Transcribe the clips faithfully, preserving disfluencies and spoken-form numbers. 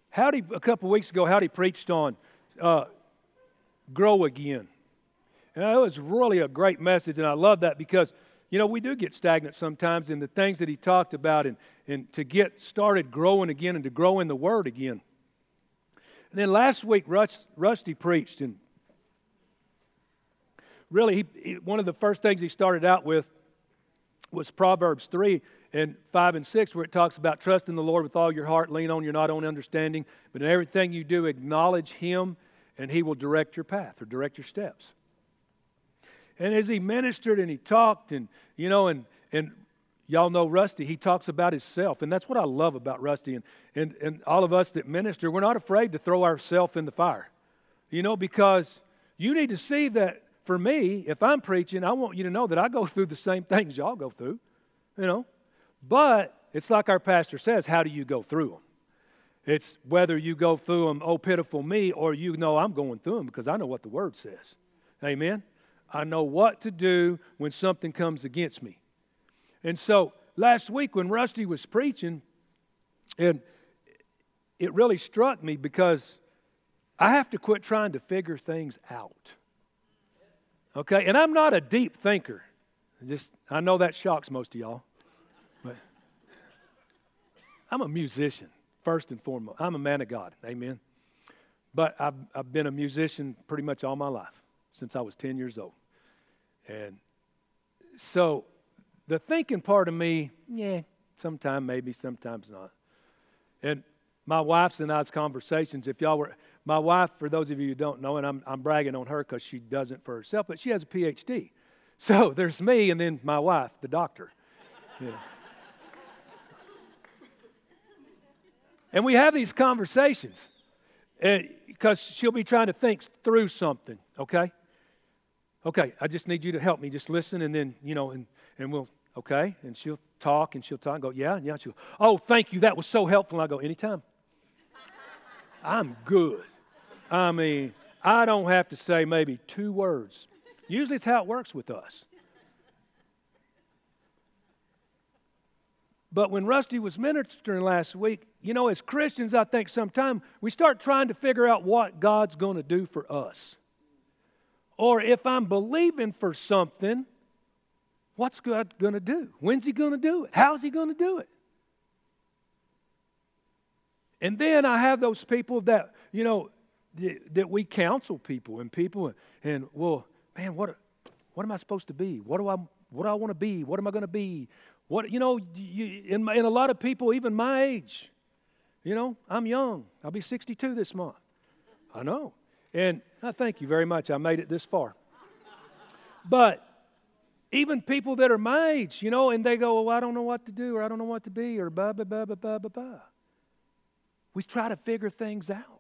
Howdy, a couple of weeks ago, Howdy preached on uh, grow again. And it was really a great message, and I love that because, you know, we do get stagnant sometimes in the things that he talked about and, and to get started growing again and to grow in the Word again. And then last week, Rust, Rusty preached, and really, he, he, one of the first things he started out with was Proverbs three and five and six, where it talks about trust in the Lord with all your heart, lean on your not own understanding, but in everything you do, acknowledge Him, and He will direct your path or direct your steps. And as he ministered and he talked, and you know, and and y'all know Rusty, he talks about himself, and that's what I love about Rusty. And and and all of us that minister, we're not afraid to throw ourselves in the fire, you know, because you need to see that. For me, if I'm preaching, I want you to know that I go through the same things y'all go through, you know. But it's like our pastor says, how do you go through them? It's whether you go through them, oh, pitiful me, or you know I'm going through them because I know what the Word says. Amen? I know what to do when something comes against me. And so last week when Rusty was preaching, and it really struck me because I have to quit trying to figure things out. Okay, and I'm not a deep thinker. Just I know that shocks most of y'all, but I'm a musician first and foremost. I'm a man of God, amen. But I've I've been a musician pretty much all my life since I was ten years old, and so the thinking part of me, yeah, sometime maybe, sometimes not. And my wife's and I's conversations, if y'all were. My wife, for those of you who don't know, and I'm, I'm bragging on her because she doesn't for herself, but she has a P H D. So there's me and then my wife, the doctor. Yeah. And we have these conversations because she'll be trying to think through something, okay? Okay, I just need you to help me. Just listen and then, you know, and, and we'll, okay? And she'll talk and she'll talk and go, yeah, yeah. She'll, oh, thank you. That was so helpful. And I go, anytime. I'm good. I mean, I don't have to say maybe two words. Usually it's how it works with us. But when Rusty was ministering last week, you know, as Christians, I think sometimes we start trying to figure out what God's going to do for us. Or if I'm believing for something, what's God going to do? When's He going to do it? How's He going to do it? And then I have those people that, you know, that we counsel people and people and, well, man, what what am I supposed to be? What do I what do I want to be? What am I going to be? What, you know, you, in, in a lot of people, even my age, you know, I'm young. I'll be sixty-two this month. I know. And I thank you very much. I made it this far. But even people that are my age, you know, and they go, well, I don't know what to do, or I don't know what to be, or blah, blah, blah, blah, blah, blah, blah. We try to figure things out.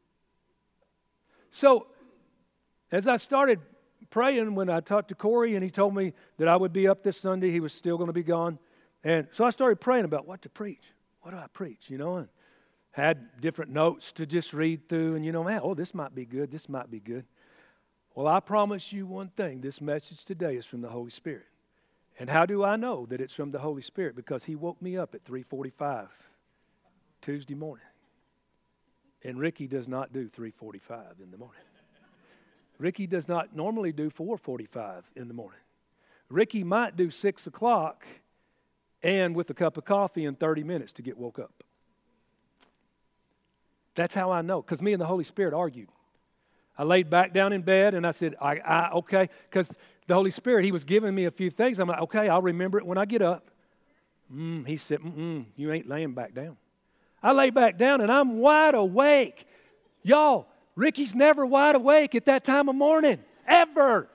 So, as I started praying, when I talked to Corey and he told me that I would be up this Sunday, he was still going to be gone. And so I started praying about what to preach. What do I preach, you know? And had different notes to just read through. And, you know, man, oh, this might be good. This might be good. Well, I promise you one thing. This message today is from the Holy Spirit. And how do I know that it's from the Holy Spirit? Because He woke me up at three forty-five Tuesday morning. And Ricky does not do three forty-five in the morning. Ricky does not normally do four forty-five in the morning. Ricky might do six o'clock and with a cup of coffee in thirty minutes to get woke up. That's how I know, because me and the Holy Spirit argued. I laid back down in bed and I said, I, I okay, because the Holy Spirit, He was giving me a few things. I'm like, okay, I'll remember it when I get up. Mm, he said, mm-mm, you ain't laying back down. I lay back down and I'm wide awake. Y'all, Ricky's never wide awake at that time of morning, ever.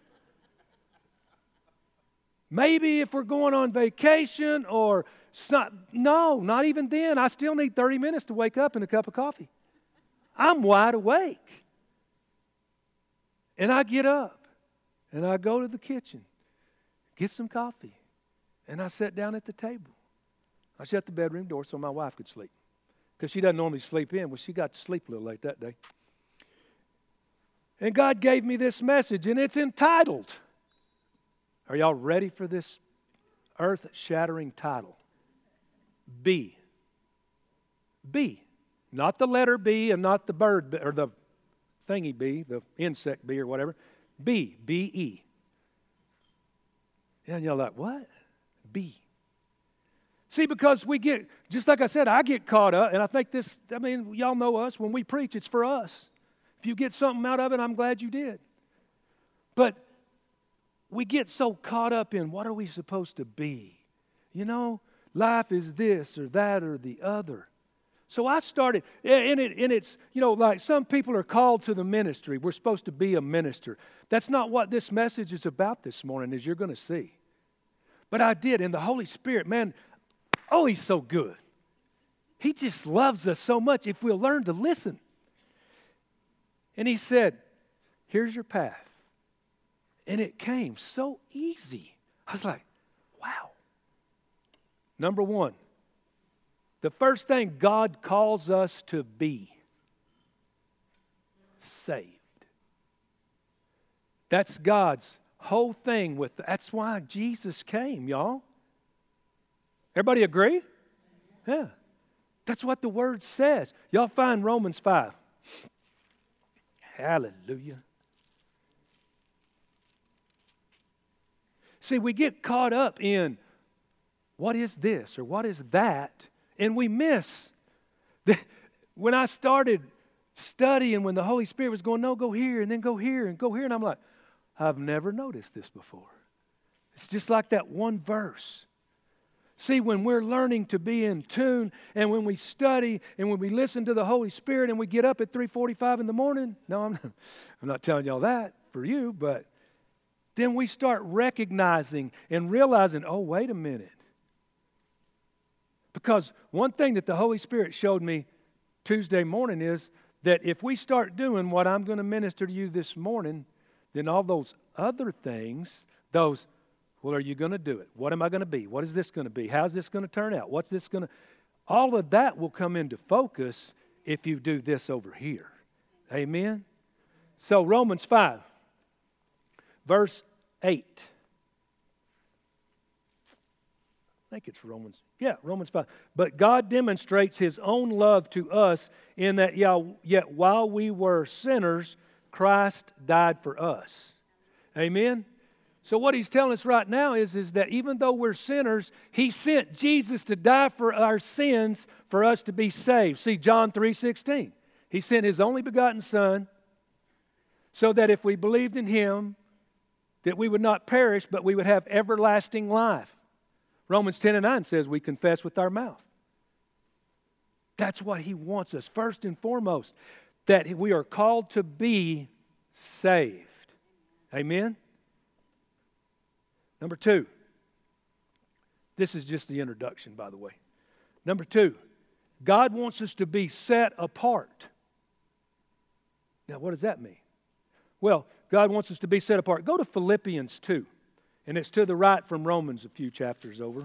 Maybe if we're going on vacation or some, no, not even then. I still need thirty minutes to wake up and a cup of coffee. I'm wide awake. And I get up and I go to the kitchen, get some coffee, and I sit down at the table. I shut the bedroom door so my wife could sleep. Because she doesn't normally sleep in. Well, she got to sleep a little late that day. And God gave me this message, and it's entitled, are y'all ready for this earth-shattering title? Be. Be. Not the letter B and not the bird or the thingy bee, the insect bee or whatever. B, B E. And you're like, what? B. See, because we get, just like I said, I get caught up, and I think this, I mean, y'all know us. When we preach, it's for us. If you get something out of it, I'm glad you did. But we get so caught up in what are we supposed to be? You know, life is this or that or the other. So I started, and, it, and it's, you know, like some people are called to the ministry. We're supposed to be a minister. That's not what this message is about this morning, as you're going to see. But I did, and the Holy Spirit, man, oh, He's so good. He just loves us so much if we'll learn to listen. And He said, here's your path. And it came so easy. I was like, wow. Number one, the first thing God calls us to be, saved. That's God's whole thing with, that's why Jesus came, y'all. Everybody agree? Yeah. That's what the Word says. Y'all find Romans five. Hallelujah. See, we get caught up in what is this or what is that, and we miss. The, when I started studying, when the Holy Spirit was going, no, go here, and then go here, and go here, and I'm like, I've never noticed this before. It's just like that one verse. See, when we're learning to be in tune, and when we study, and when we listen to the Holy Spirit, and we get up at three forty-five in the morning, no, I'm not, I'm not telling y'all that for you, but then we start recognizing and realizing, oh, wait a minute. Because one thing that the Holy Spirit showed me Tuesday morning is that if we start doing what I'm going to minister to you this morning, then all those other things, those, well, are you going to do it? What am I going to be? What is this going to be? How's this going to turn out? What's this going to... All of that will come into focus if you do this over here. Amen? So Romans five. Verse eight. I think it's Romans. Yeah, Romans five. But God demonstrates His own love to us in that yet while we were sinners, Christ died for us. Amen? So what He's telling us right now is, is that even though we're sinners, He sent Jesus to die for our sins for us to be saved. See, John three sixteen. He sent His only begotten Son so that if we believed in Him, that we would not perish, but we would have everlasting life. Romans ten and nine says we confess with our mouth. That's what He wants us, first and foremost, that we are called to be saved. Amen? Number two. This is just the introduction, by the way. Number two, God wants us to be set apart. Now, what does that mean? Well, God wants us to be set apart. Go to Philippians two, and it's to the right from Romans a few chapters over.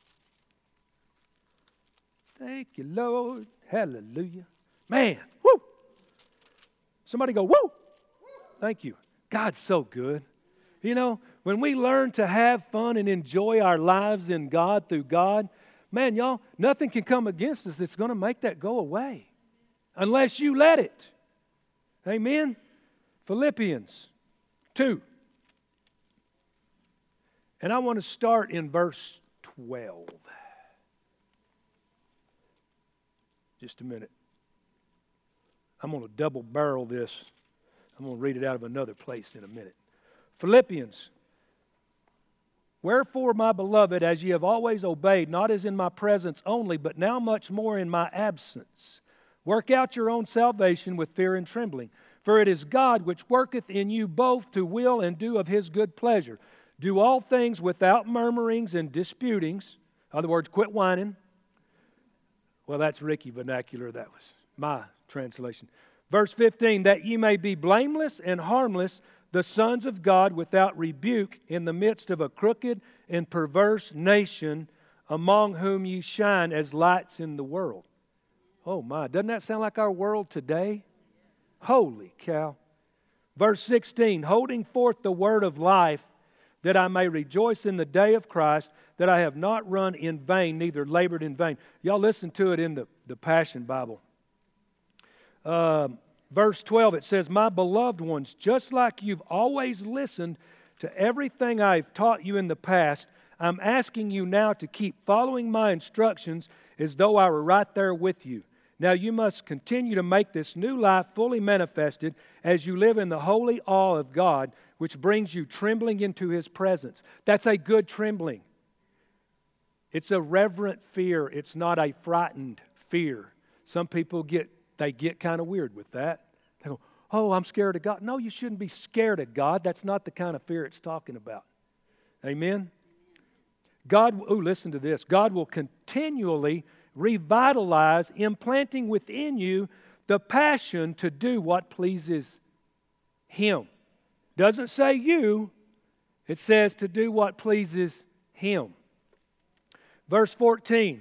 Thank you, Lord. Hallelujah. Man, woo! Somebody go, woo! Thank you. God's so good. You know, when we learn to have fun and enjoy our lives in God through God, man, y'all, nothing can come against us that's going to make that go away unless you let it. Amen? Philippians two. And I want to start in verse twelve. Just a minute. I'm going to double barrel this. I'm going to read it out of another place in a minute. Philippians. Wherefore, my beloved, as ye have always obeyed, not as in my presence only, but now much more in my absence, work out your own salvation with fear and trembling. For it is God which worketh in you both to will and do of His good pleasure. Do all things without murmurings and disputings. In other words, quit whining. Well, that's Ricky vernacular. That was my translation. Verse fifteen, that ye may be blameless and harmless, the sons of God without rebuke in the midst of a crooked and perverse nation, among whom ye shine as lights in the world. Oh my, doesn't that sound like our world today? Holy cow. Verse sixteen, holding forth the word of life, that I may rejoice in the day of Christ, that I have not run in vain, neither labored in vain. Y'all listen to it in the, the Passion Bible. uh, verse twelve, it says, "My beloved ones, just like you've always listened to everything I've taught you in the past, I'm asking you now to keep following my instructions as though I were right there with you. Now you must continue to make this new life fully manifested as you live in the holy awe of God, which brings you trembling into His presence." That's a good trembling. It's a reverent fear. It's not a frightened fear. Some people get, they get kind of weird with that. They go, "Oh, I'm scared of God." No, you shouldn't be scared of God. That's not the kind of fear it's talking about. Amen? God, oh, listen to this. God will continually revitalize, implanting within you the passion to do what pleases Him. Doesn't say you, it says to do what pleases Him. Verse fourteen.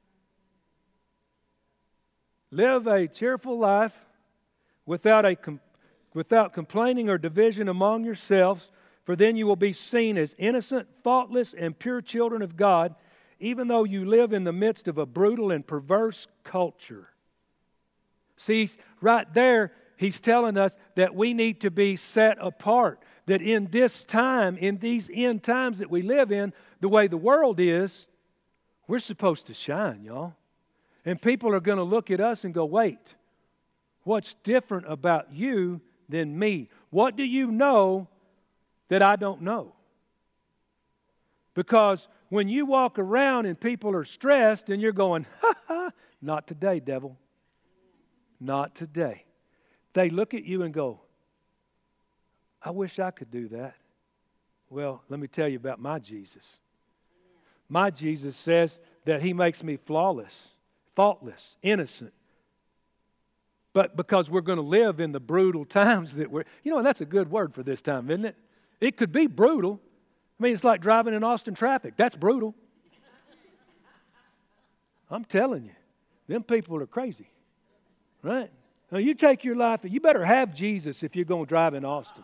Live a cheerful life without, a, without complaining or division among yourselves, for then you will be seen as innocent, faultless, and pure children of God, even though you live in the midst of a brutal and perverse culture. See, right there, he's telling us that we need to be set apart. That in this time, in these end times that we live in, the way the world is, we're supposed to shine, y'all. And people are going to look at us and go, "Wait, what's different about you than me? What do you know that I don't know?" Because when you walk around and people are stressed and you're going, "Ha ha, not today, devil. Not today." They look at you and go, "I wish I could do that." Well, let me tell you about my Jesus. My Jesus says that He makes me flawless, faultless, innocent. But because we're going to live in the brutal times that we're, you know, and that's a good word for this time, isn't it? It could be brutal. I mean, it's like driving in Austin traffic. That's brutal. I'm telling you, them people are crazy, right? Now, you take your life, you better have Jesus if you're going to drive in Austin.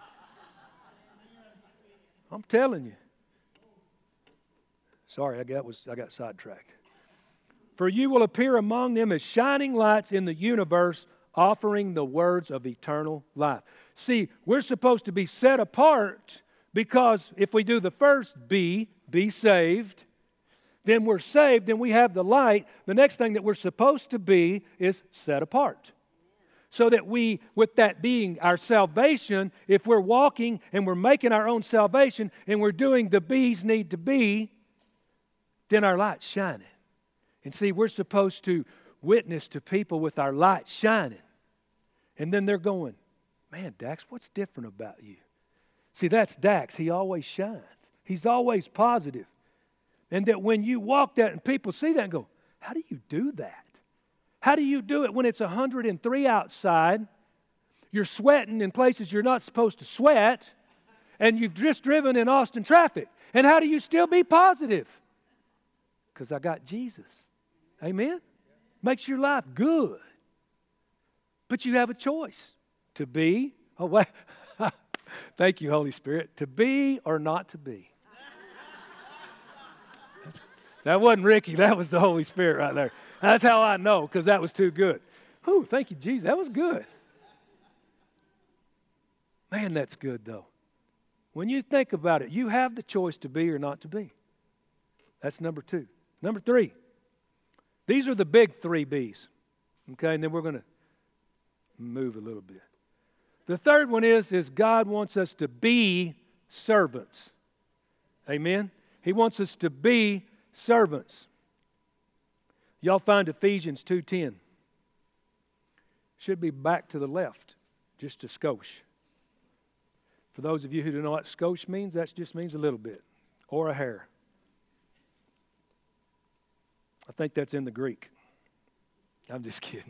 I'm telling you. Sorry, I got, was, I got sidetracked. "For you will appear among them as shining lights in the universe, offering the words of eternal life." See, we're supposed to be set apart because if we do the first be, be saved, then we're saved, then we have the light. The next thing that we're supposed to be is set apart. So that we, with that being our salvation, if we're walking and we're making our own salvation and we're doing the bees need to be, then our light's shining. And see, we're supposed to witness to people with our light shining. And then they're going, "Man, Dax, what's different about you?" See, that's Dax. He always shines. He's always positive. And that when you walk that and people see that and go, "How do you do that? How do you do it when it's one hundred three outside? You're sweating in places you're not supposed to sweat, and you've just driven in Austin traffic. And how do you still be positive?" Because I got Jesus. Amen? Makes your life good. But you have a choice to be, oh wait, thank you, Holy Spirit, to be or not to be. That wasn't Ricky, that was the Holy Spirit right there. That's how I know, because that was too good. Whew, thank you, Jesus, that was good. Man, that's good though. When you think about it, you have the choice to be or not to be. That's number two. Number three, these are the big three B's. Okay, and then we're going to move a little bit. The third one is, is God wants us to be servants. Amen? He wants us to be servants. Y'all find Ephesians two ten. Should be back to the left, just a skosh. For those of you who don't know what skosh means, that just means a little bit, or a hair. I think that's in the Greek. I'm just kidding.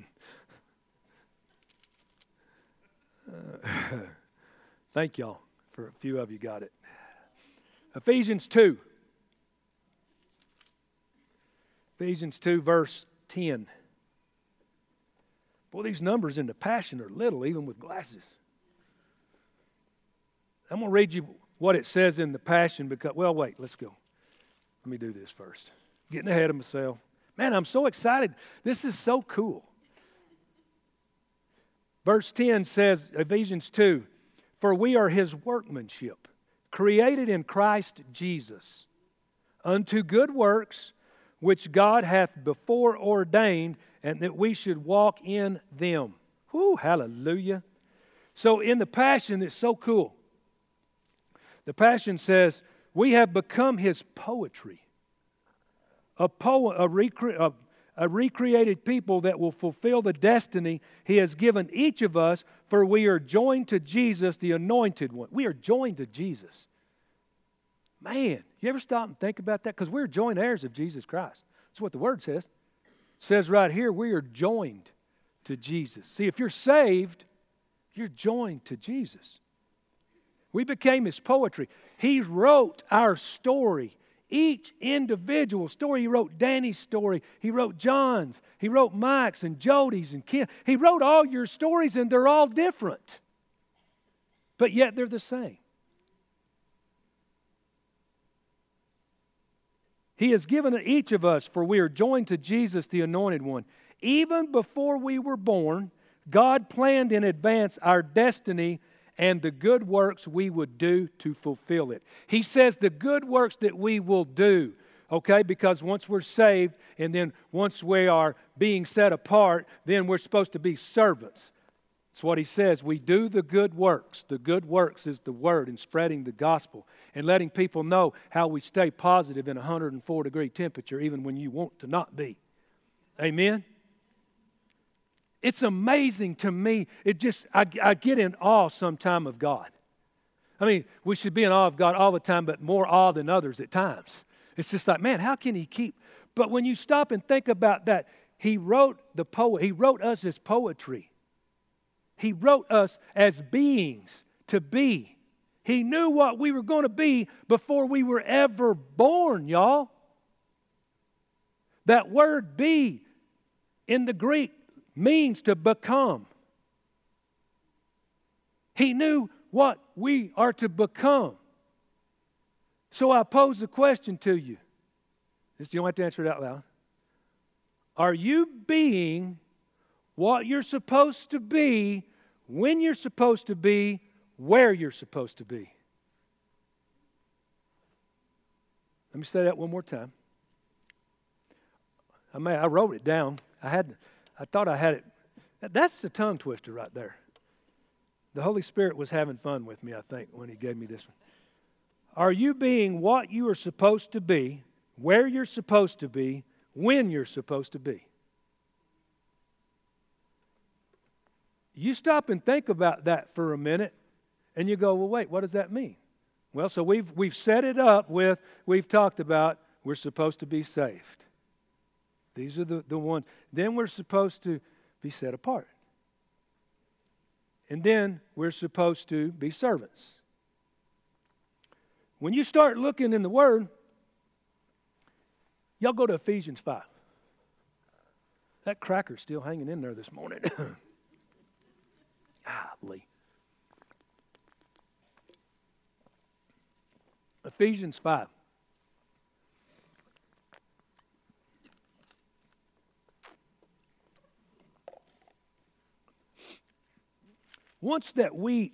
Uh, thank y'all for a few of you got it. Ephesians two. Ephesians two, verse ten. Boy, these numbers in the Passion are little, even with glasses. I'm going to read you what it says in the Passion because, well, wait, let's go. Let me do this first. Getting ahead of myself. Man, I'm so excited. This is so cool. Verse ten says, Ephesians two, for we are His workmanship, created in Christ Jesus, unto good works, which God hath before ordained, and that we should walk in them. Whew, hallelujah. So in the Passion, it's so cool. The Passion says, we have become His poetry. A, po- a, recre- a, a recreated people that will fulfill the destiny He has given each of us, for we are joined to Jesus, the Anointed One. We are joined to Jesus. Man, you ever stop and think about that? Because we're joint heirs of Jesus Christ. That's what the Word says. It says right here, we are joined to Jesus. See, if you're saved, you're joined to Jesus. We became His poetry. He wrote our story. Each individual story. He wrote Danny's story. He wrote John's. He wrote Mike's and Jody's and Kim. He wrote all your stories, and they're all different. But yet they're the same. He has given each of us, for we are joined to Jesus, the Anointed One. Even before we were born, God planned in advance our destiny and the good works we would do to fulfill it. He says the good works that we will do, okay, because once we're saved and then once we are being set apart, then we're supposed to be servants. That's what He says. We do the good works. The good works is the Word and spreading the gospel and letting people know how we stay positive in one hundred four degree temperature even when you want to not be. Amen? It's amazing to me. It just, I, I get in awe sometime of God. I mean, we should be in awe of God all the time, but more awe than others at times. It's just like, man, how can He keep? But when you stop and think about that, He wrote the poet. He wrote us as poetry. He wrote us as beings to be. He knew what we were going to be before we were ever born, y'all. That word be in the Greek means to become. He knew what we are to become. So I pose the question to you. This, you don't have to answer it out loud. Are you being what you're supposed to be, when you're supposed to be, where you're supposed to be? Let me say that one more time. I mean, I wrote it down. I had, I thought I had it. That's the tongue twister right there. The Holy Spirit was having fun with me, I think, when He gave me this one. Are you being what you are supposed to be, where you're supposed to be, when you're supposed to be? You stop and think about that for a minute, and you go, well, wait, what does that mean? Well, so we've, we've set it up with, we've talked about we're supposed to be saved. These are the, the ones. Then we're supposed to be set apart. And then we're supposed to be servants. When you start looking in the Word, y'all go to Ephesians five. That cracker's still hanging in there this morning. Golly. Ephesians five. Once that we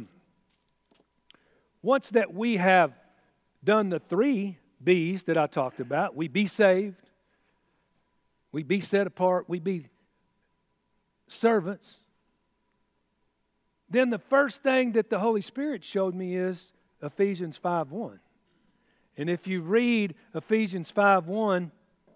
once that we have done the three B's that I talked about, we be saved, we be set apart, we be servants, then the first thing that the Holy Spirit showed me is Ephesians five one. And if you read Ephesians five one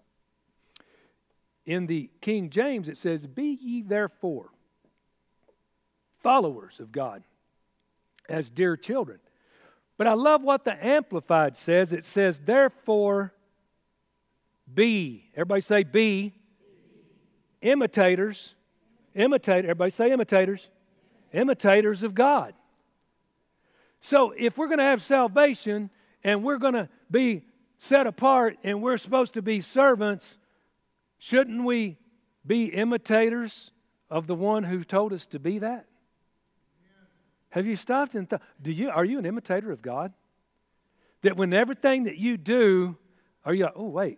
in the King James, it says, be ye therefore followers of God as dear children. But I love what the Amplified says. It says, therefore be. Everybody say be. Imitators. Imitate. Everybody say imitators. Imitators of God. So if we're going to have salvation and we're going to be set apart and we're supposed to be servants, shouldn't we be imitators of the one who told us to be that? Have you stopped and thought, do you, are you an imitator of God? That when everything that you do, are you like, oh, wait,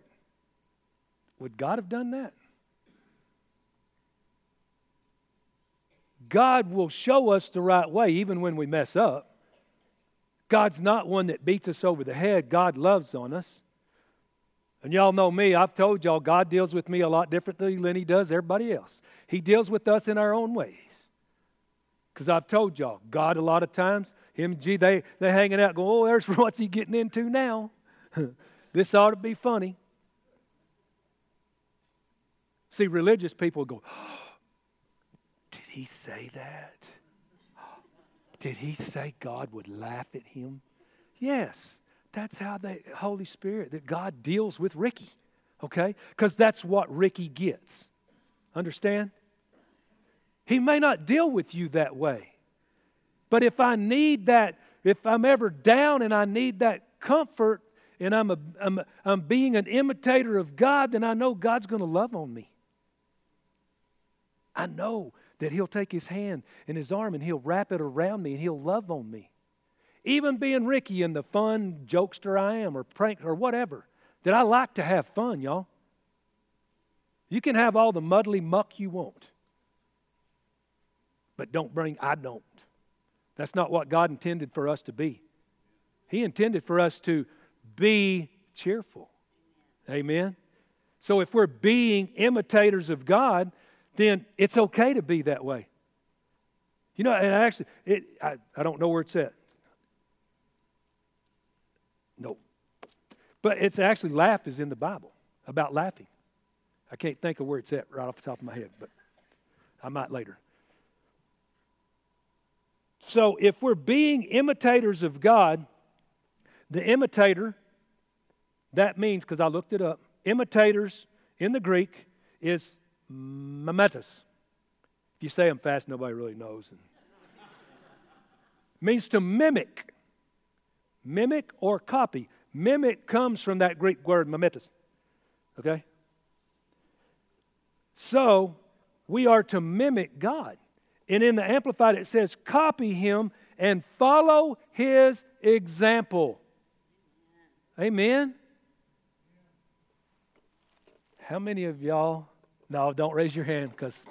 would God have done that? God will show us the right way even when we mess up. God's not one that beats us over the head. God loves on us. And y'all know me. I've told y'all God deals with me a lot differently than he does everybody else. He deals with us in our own ways. Because I've told y'all, God a lot of times, him and G, they, they hanging out going, oh, there's what he's getting into now. This ought to be funny. See, religious people go, oh, did he say that? Did he say God would laugh at him? Yes, that's how the Holy Spirit, that God deals with Ricky, okay? Because that's what Ricky gets. Understand? He may not deal with you that way. But if I need that, if I'm ever down and I need that comfort and I'm, a, I'm, I'm being an imitator of God, then I know God's going to love on me. I know that he'll take his hand and his arm and he'll wrap it around me and he'll love on me. Even being Ricky and the fun jokester I am or prank or whatever, that I like to have fun, y'all. You can have all the muddly muck you want. But don't bring, I don't. That's not what God intended for us to be. He intended for us to be cheerful. Amen? So if we're being imitators of God, then it's okay to be that way. You know, and actually, it, I, I don't know where it's at. No. But it's actually, laugh is in the Bible, about laughing. I can't think of where it's at right off the top of my head, but I might later. So if we're being imitators of God, the imitator, that means, because I looked it up, imitators in the Greek is mimetas. If you say them fast, nobody really knows. Means to mimic. Mimic or copy. Mimic comes from that Greek word mimetas. Okay? So, we are to mimic God. And in the Amplified it says, copy him and follow his example. Amen? How many of y'all, no, don't raise your hand because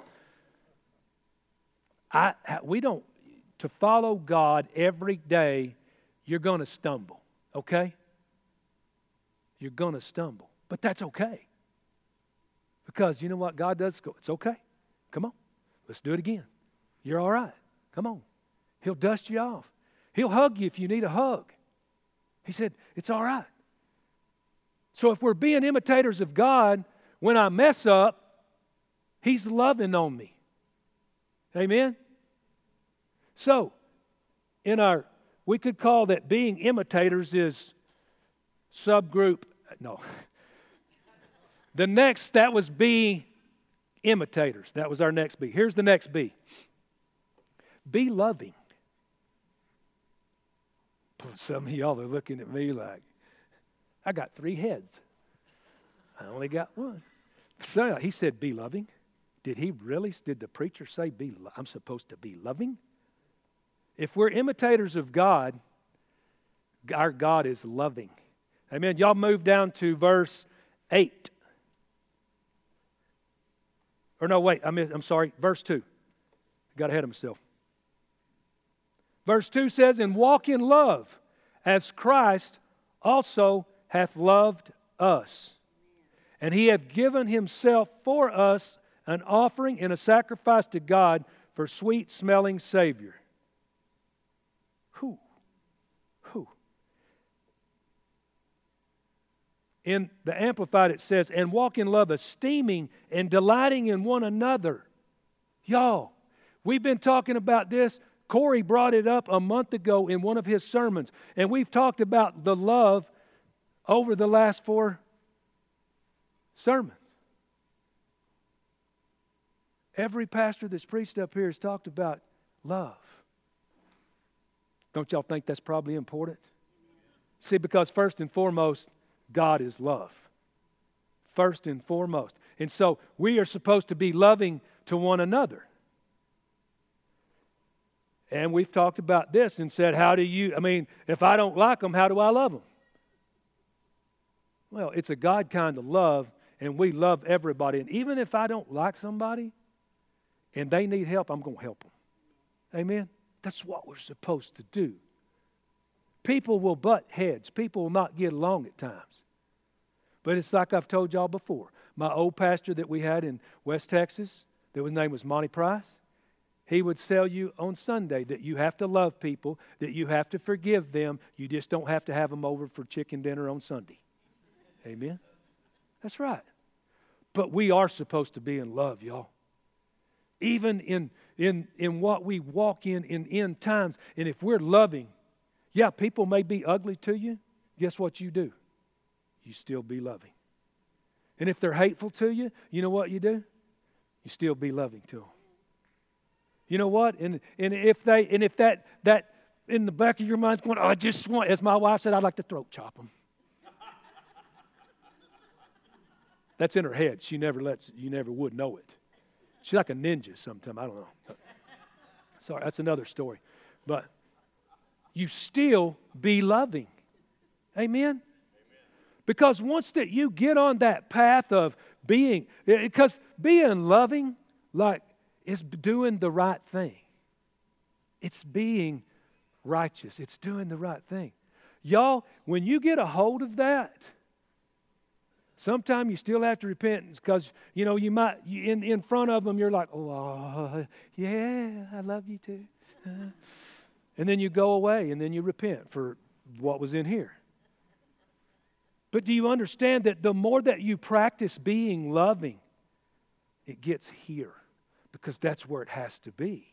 I we don't, to follow God every day, you're going to stumble, okay? You're going to stumble, but that's okay. Because you know what God does? Go, it's okay. Come on, let's do it again. You're all right. Come on. He'll dust you off. He'll hug you if you need a hug. He said, it's all right. So if we're being imitators of God, when I mess up, he's loving on me. Amen? So, in our, we could call that being imitators is subgroup, no. The next, that was be imitators. That was our next B. Here's the next B. Be loving. Some of y'all are looking at me like, I got three heads. I only got one. So he said, be loving. Did he really? Did the preacher say, be? Lo- I'm supposed to be loving? If we're imitators of God, our God is loving. Amen. Y'all move down to verse eight. Or no, wait, I'm, I'm sorry, verse two. I got ahead of myself. Verse two says, and walk in love, as Christ also hath loved us. And he hath given himself for us an offering and a sacrifice to God for sweet-smelling Savior. Who? Who? In the Amplified it says, and walk in love, esteeming and delighting in one another. Y'all, we've been talking about this. Corey brought it up a month ago in one of his sermons, and we've talked about the love over the last four sermons. Every pastor that's preached up here has talked about love. Don't y'all think that's probably important? See, because first and foremost, God is love. First and foremost. And so we are supposed to be loving to one another. And we've talked about this and said, how do you, I mean, if I don't like them, how do I love them? Well, it's a God kind of love, and we love everybody. And even if I don't like somebody and they need help, I'm going to help them. Amen? That's what we're supposed to do. People will butt heads. People will not get along at times. But it's like I've told y'all before. My old pastor that we had in West Texas, that his name was Monty Price, he would tell you on Sunday that you have to love people, that you have to forgive them. You just don't have to have them over for chicken dinner on Sunday. Amen? That's right. But we are supposed to be in love, y'all. Even in, in, in what we walk in in end times. And if we're loving, yeah, people may be ugly to you. Guess what you do? You still be loving. And if they're hateful to you, you know what you do? You still be loving to them. You know what? And and if they and if that that in the back of your mind's going, oh, I just want, as my wife said, I'd like to throat chop them. That's in her head. She never lets, you never would know it. She's like a ninja sometime. I don't know. Sorry, that's another story. But you still be loving. Amen? Because once that you get on that path of being, because being loving, like, is doing the right thing. It's being righteous. It's doing the right thing. Y'all, when you get a hold of that, sometimes you still have to repent because, you know, you might, you, in, in front of them, you're like, oh, uh, yeah, I love you too. Uh, and then you go away and then you repent for what was in here. But do you understand that the more that you practice being loving, it gets here because that's where it has to be.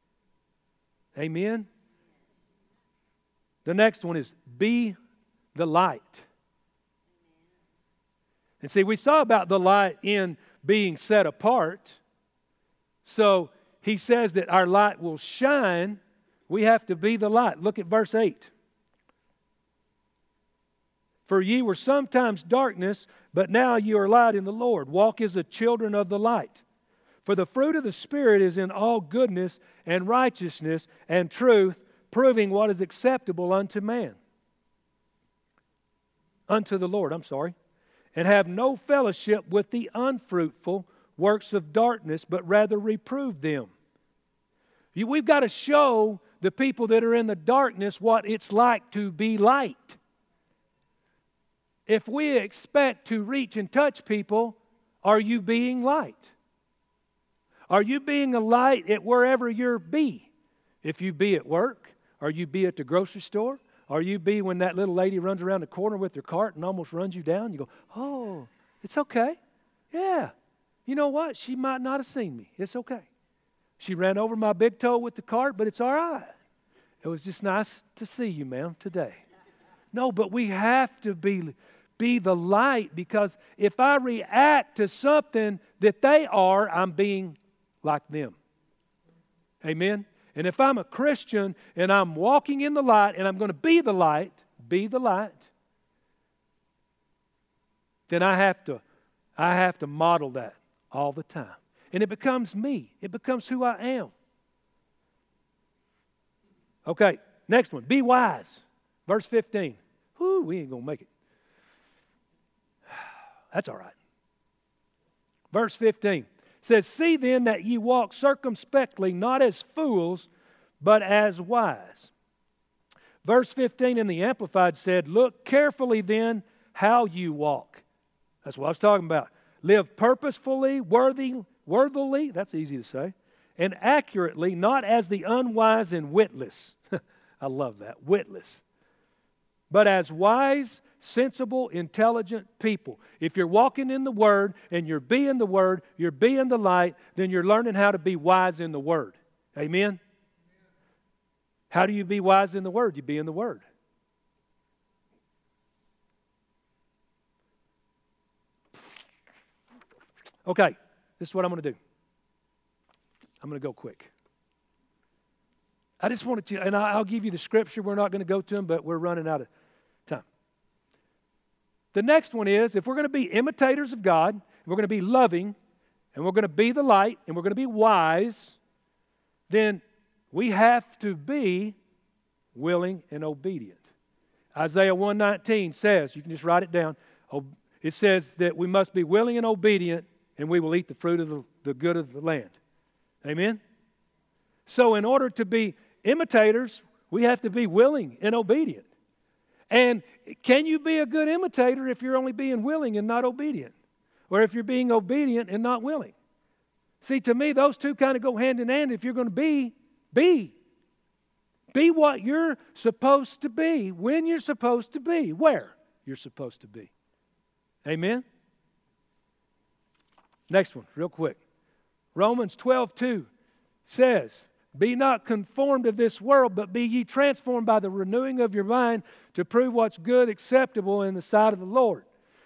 Amen? The next one is be the light. And see, we saw about the light in being set apart. So he says that our light will shine. We have to be the light. Look at verse eight. For ye were sometimes darkness, but now you are light in the Lord. Walk as the children of the light. For the fruit of the Spirit is in all goodness and righteousness and truth, proving what is acceptable unto man. Unto the Lord, I'm sorry. And have no fellowship with the unfruitful works of darkness, but rather reprove them. You, we've got to show the people that are in the darkness what it's like to be light. If we expect to reach and touch people, are you being light? Are you being a light at wherever you be? If you be at work, or you be at the grocery store, or you be when that little lady runs around the corner with her cart and almost runs you down, you go, oh, it's okay. Yeah. You know what? She might not have seen me. It's okay. She ran over my big toe with the cart, but it's all right. It was just nice to see you, ma'am, today. No, but we have to be, be the light, because if I react to something that they are, I'm being like them. Amen? And if I'm a Christian and I'm walking in the light and I'm going to be the light, be the light, then I have to, I have to model that all the time. And it becomes me. It becomes who I am. Okay, next one. Be wise. Verse fifteen. Whew, we ain't going to make it. That's all right. Verse fifteen says, see then that ye walk circumspectly, not as fools, but as wise. Verse fifteen in the Amplified said, look carefully then how you walk. That's what I was talking about. Live purposefully, worthy, worthily, that's easy to say, and accurately, not as the unwise and witless. I love that, witless. But as wise, sensible, intelligent people. If you're walking in the Word and you're being the Word, you're being the light, then you're learning how to be wise in the Word. Amen? How do you be wise in the Word? You be in the Word. Okay, this is what I'm going to do. I'm going to go quick. I just wanted to, and I'll give you the scripture. We're not going to go to them, but we're running out of time. The next one is, if we're going to be imitators of God, we're going to be loving, and we're going to be the light, and we're going to be wise, then we have to be willing and obedient. Isaiah one nineteen says, you can just write it down, it says that we must be willing and obedient, and we will eat the fruit of the, the good of the land. Amen? So in order to be imitators, we have to be willing and obedient. And can you be a good imitator if you're only being willing and not obedient? Or if you're being obedient and not willing? See, to me, those two kind of go hand in hand. If you're going to be, be. Be what you're supposed to be, when you're supposed to be, where you're supposed to be. Amen? Next one, real quick. Romans twelve two says, be not conformed to this world, but be ye transformed by the renewing of your mind to prove what's good, acceptable in the sight of the Lord.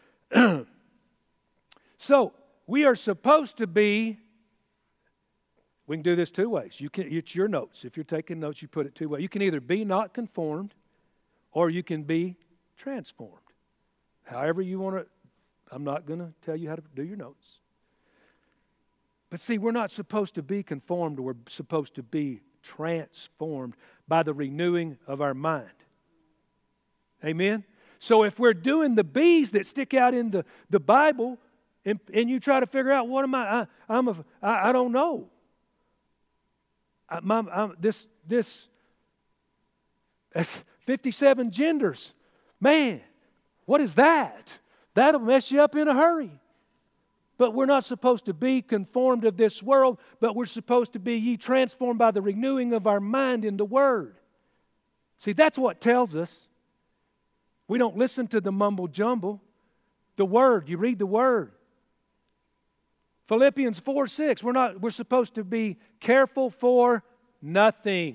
So, we are supposed to be, we can do this two ways. You can, it's your notes. If you're taking notes, you put it two ways. You can either be not conformed, or you can be transformed. However you want to, I'm not going to tell you how to do your notes. But see, we're not supposed to be conformed. We're supposed to be transformed by the renewing of our mind. Amen? So if we're doing the B's that stick out in the, the Bible, and, and you try to figure out, what am I? I I'm a, I, I don't know. I, my, I'm, this, this, that's fifty-seven genders. Man, what is that? That'll mess you up in a hurry. But we're not supposed to be conformed of this world, but we're supposed to be ye transformed by the renewing of our mind in the Word. See, that's what tells us. We don't listen to the mumble jumble. The Word, you read the Word. Philippians four six, we're not, we're supposed to be careful for nothing.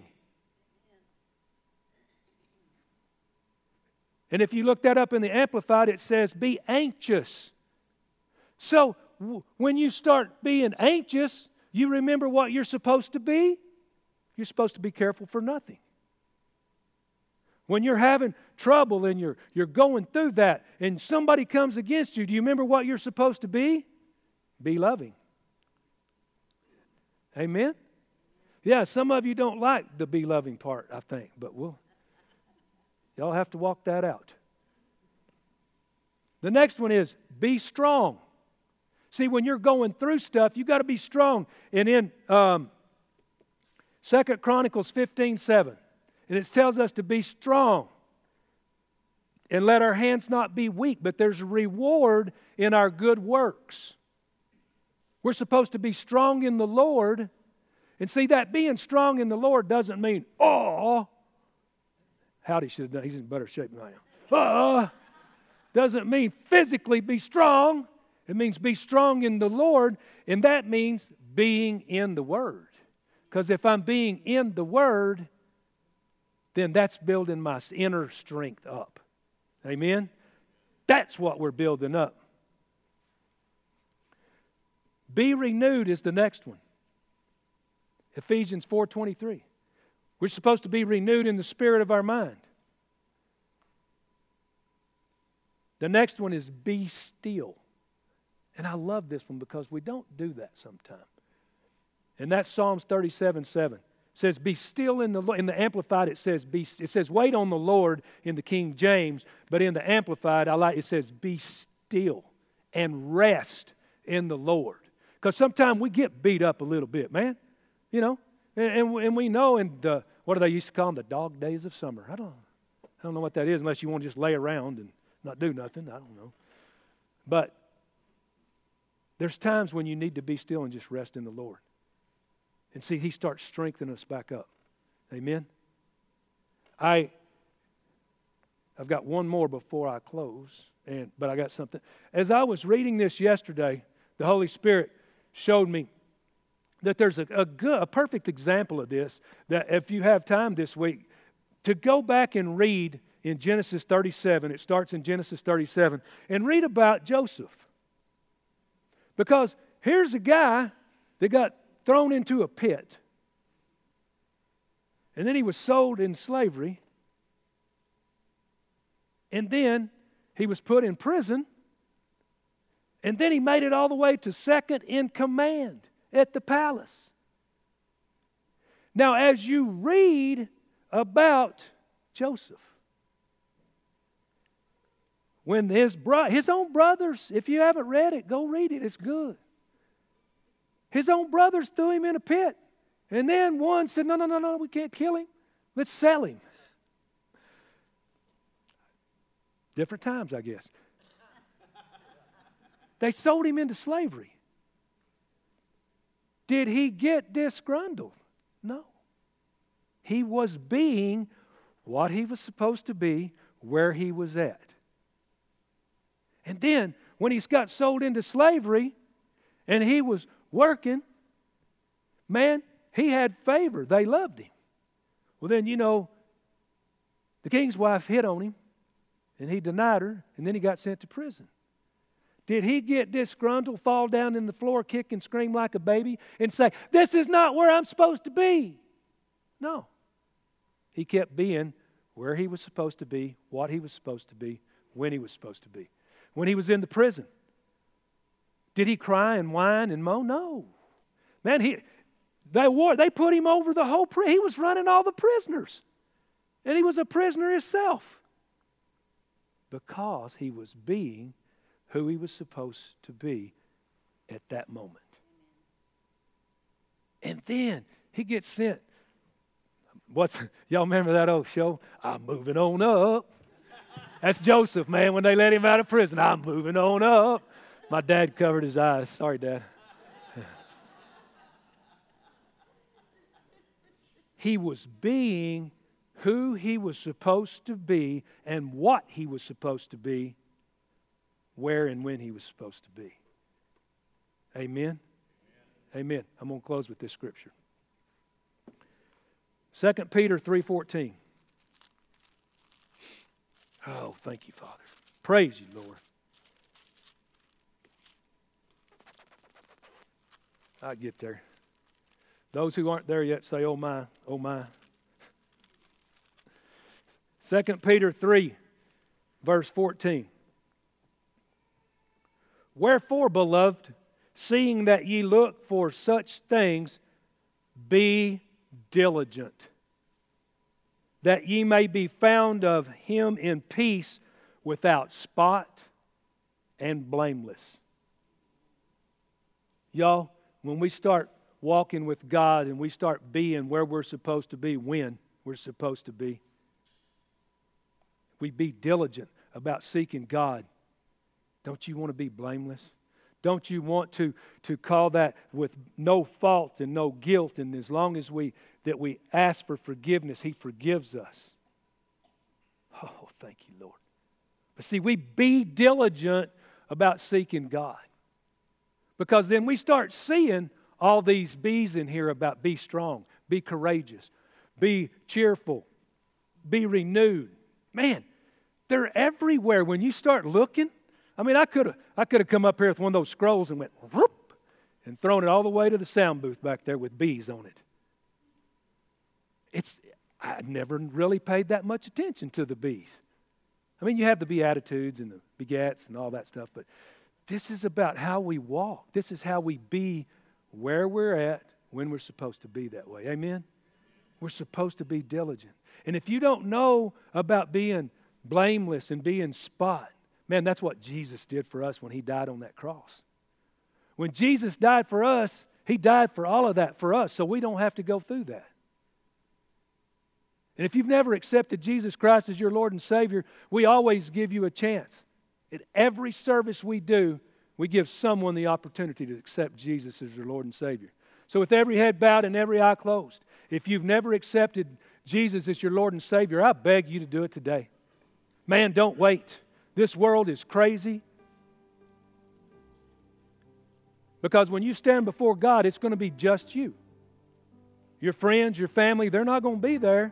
And if you look that up in the Amplified, it says, be anxious. So, when you start being anxious, you remember what you're supposed to be? You're supposed to be careful for nothing. When you're having trouble and you're, you're going through that and somebody comes against you, do you remember what you're supposed to be? Be loving. Amen? Yeah, some of you don't like the be loving part, I think, but we'll, y'all have to walk that out. The next one is be strong. See, when you're going through stuff, you got to be strong. And in um, Second Chronicles fifteen seven, and it tells us to be strong and let our hands not be weak, but there's a reward in our good works. We're supposed to be strong in the Lord. And see, that being strong in the Lord doesn't mean, oh, howdy, should have done. He's in better shape than I am. Oh, doesn't mean physically be strong. It means be strong in the Lord, and that means being in the Word. Because if I'm being in the Word, then that's building my inner strength up. Amen? That's what we're building up. Be renewed is the next one. Ephesians four twenty-three. We're supposed to be renewed in the spirit of our mind. The next one is be still. And I love this one because we don't do that sometimes. And that's Psalms thirty-seven seven. It says, be still in the Lord. In the Amplified, it says, be, it says, wait on the Lord in the King James. But in the Amplified, I like it says, be still and rest in the Lord. Because sometimes we get beat up a little bit, man. You know, and, and, and we know in the, what do they used to call them? The dog days of summer. I don't, I don't know what that is unless you want to just lay around and not do nothing. I don't know. But there's times when you need to be still and just rest in the Lord. And see, He starts strengthening us back up. Amen? I, I've got one more before I close, and but I got something. As I was reading this yesterday, the Holy Spirit showed me that there's a, a, good, a perfect example of this, that if you have time this week, to go back and read in Genesis thirty-seven. It starts in Genesis thirty-seven. And read about Joseph. Because here's a guy that got thrown into a pit. And then he was sold in slavery. And then he was put in prison. And then he made it all the way to second in command at the palace. Now, as you read about Joseph, when his, bro- his own brothers, if you haven't read it, go read it. It's good. His own brothers threw him in a pit. And then one said, no, no, no, no, we can't kill him. Let's sell him. Different times, I guess. They sold him into slavery. Did he get disgruntled? No. He was being what he was supposed to be, where he was at. And then, when he got sold into slavery and he was working, man, he had favor. They loved him. Well, then, you know, the king's wife hit on him and he denied her, and then he got sent to prison. Did he get disgruntled, fall down in the floor, kick and scream like a baby, and say, this is not where I'm supposed to be? No. He kept being where he was supposed to be, what he was supposed to be, when he was supposed to be. When he was in the prison, did he cry and whine and moan? No. Man, he they wore, they put him over the whole prison. He was running all the prisoners. And he was a prisoner himself. Because he was being who he was supposed to be at that moment. And then he gets sent. What's y'all remember that old show? I'm moving on up. That's Joseph, man, when they let him out of prison. I'm moving on up. My dad covered his eyes. Sorry, Dad. He was being who he was supposed to be and what he was supposed to be, where and when he was supposed to be. Amen? Amen. I'm going to close with this scripture. Second Peter three fourteen. Oh, thank you, Father. Praise you, Lord. I get there. Those who aren't there yet say, oh my, oh my. Second Peter three, verse fourteen. Wherefore, beloved, seeing that ye look for such things, be diligent, that ye may be found of him in peace, without spot and blameless. Y'all, when we start walking with God and we start being where we're supposed to be, when we're supposed to be, we be diligent about seeking God. Don't you want to be blameless? Don't you want to, to call that with no fault and no guilt? And as long as we that we ask for forgiveness, He forgives us. Oh, thank you, Lord. But see, we be diligent about seeking God. Because then we start seeing all these B's in here about be strong, be courageous, be cheerful, be renewed. Man, they're everywhere when you start looking. I mean, I could have I could have come up here with one of those scrolls and went whoop and thrown it all the way to the sound booth back there with bees on it. It's I never really paid that much attention to the bees. I mean, you have the Beatitudes and the begats and all that stuff, but this is about how we walk. This is how we be where we're at when we're supposed to be that way. Amen? We're supposed to be diligent. And if you don't know about being blameless and being spot, man, that's what Jesus did for us when He died on that cross. When Jesus died for us, He died for all of that for us, so we don't have to go through that. And if you've never accepted Jesus Christ as your Lord and Savior, we always give you a chance. At every service we do, we give someone the opportunity to accept Jesus as their Lord and Savior. So with every head bowed and every eye closed, if you've never accepted Jesus as your Lord and Savior, I beg you to do it today. Man, don't wait. This world is crazy. Because when you stand before God, it's going to be just you. Your friends, your family, they're not going to be there.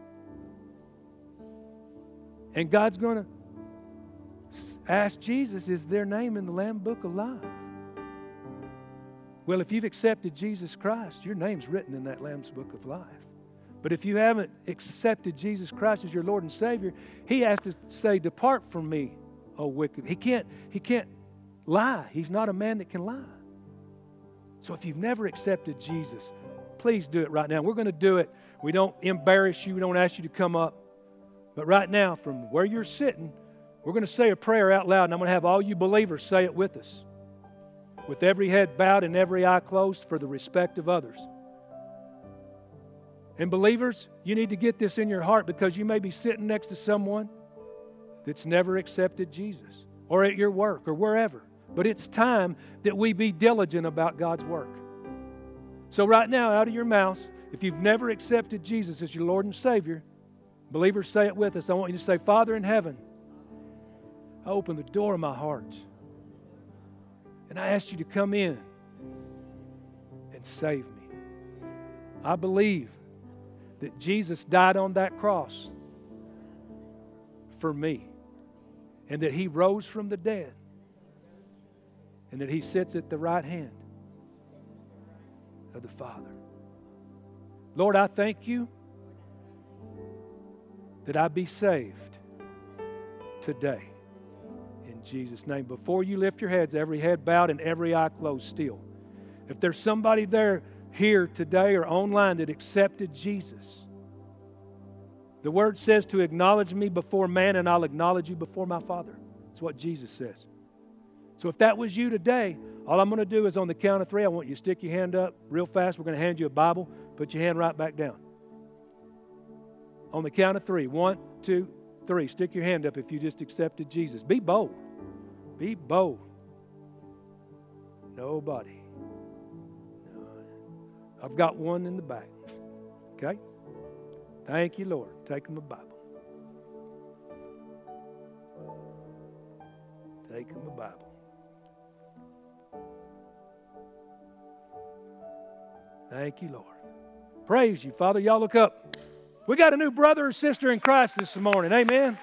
And God's going to ask Jesus, is their name in the Lamb Book of Life? Well, if you've accepted Jesus Christ, your name's written in that Lamb's Book of Life. But if you haven't accepted Jesus Christ as your Lord and Savior, He has to say, depart from me, O wicked. He can't, he can't lie. He's not a man that can lie. So if you've never accepted Jesus, please do it right now. We're going to do it. We don't embarrass you. We don't ask you to come up. But right now, from where you're sitting, we're going to say a prayer out loud, and I'm going to have all you believers say it with us. With every head bowed and every eye closed for the respect of others. And believers, you need to get this in your heart because you may be sitting next to someone that's never accepted Jesus, or at your work or wherever. But it's time that we be diligent about God's work. So right now, out of your mouths, if you've never accepted Jesus as your Lord and Savior, believers, say it with us. I want you to say, Father in heaven, I open the door of my heart, and I ask you to come in and save me. I believe that Jesus died on that cross for me, and that He rose from the dead, and that He sits at the right hand of the Father. Lord, I thank you that I be saved today. In Jesus' name. Before you lift your heads, every head bowed and every eye closed still. If there's somebody there here today or online that accepted Jesus, the Word says to acknowledge me before man, and I'll acknowledge you before my Father. That's what Jesus says. So if that was you today, all I'm going to do is on the count of three, I want you to stick your hand up real fast. We're going to hand you a Bible. Put your hand right back down. On the count of three. One, two, three. Stick your hand up if you just accepted Jesus. Be bold. Be bold. Nobody. No. I've got one in the back. Okay? Thank you, Lord. Take them a Bible. Take them a Bible. Thank you, Lord. Praise you, Father. Y'all look up. We got a new brother or sister in Christ this morning. Amen.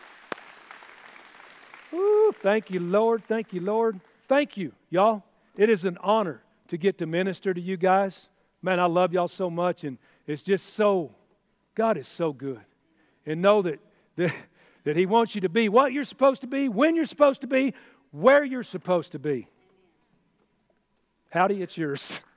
Ooh, thank you, Lord. Thank you, Lord. Thank you, y'all. It is an honor to get to minister to you guys. Man, I love y'all so much, and it's just so, God is so good. And know that, that, that He wants you to be what you're supposed to be, when you're supposed to be, where you're supposed to be. Howdy, it's yours.